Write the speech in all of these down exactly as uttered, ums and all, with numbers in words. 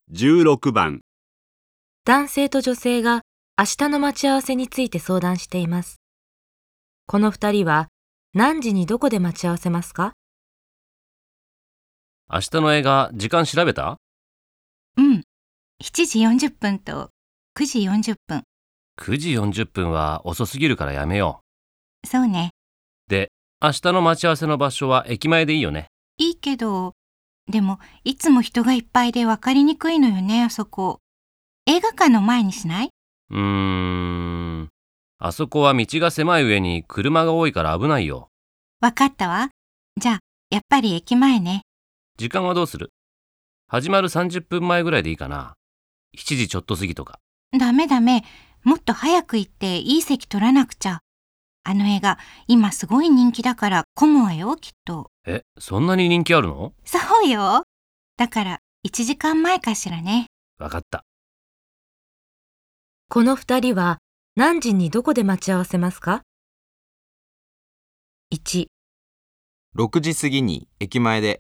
じゅうろくばん。 男性と女性が明日の待ち合わせについて相談しています。この二人は何時にどこで待ち合わせますか？ 明日の映画、時間調べた？ うん。しちじよんじゅっぷんとくじよんじゅっぷん。 くじよんじゅっぷんは遅すぎるからやめよそうね。 う。で、明日の待ち合わせの場所は駅前でいいよね。 いいけど、でもいつも人がいっぱいで分かりにくいのよね、あそこ。映画館の前にしない？ うーん。あそこは道が狭い上に車が多いから危ないよ。 分かったわ。じゃあ、やっぱり駅前ね。 時間はどうする？始まるさんじゅっぷんまえぐらいでいいかな。しちじちょっと過ぎとか。 ダメダメ。もっと早く行っていい席取らなくちゃ。あの映画、今すごい人気だから混むわよ、きっと。 え、そんなに人気あるの？ そうよ。だからいちじかんまえかしらね。 わかった。 この二人は何時にどこで待ち合わせますか？いち、 ろくじ過ぎに駅前で。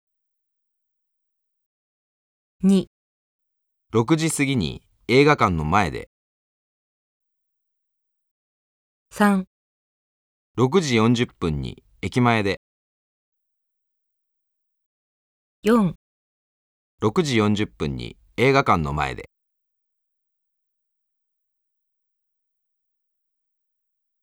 に、 ろくじ過ぎに映画館の前で。 さん、 ろくじよんじゅっぷんに駅前で。 よん、 ろくじよんじゅっぷんに映画館の前で。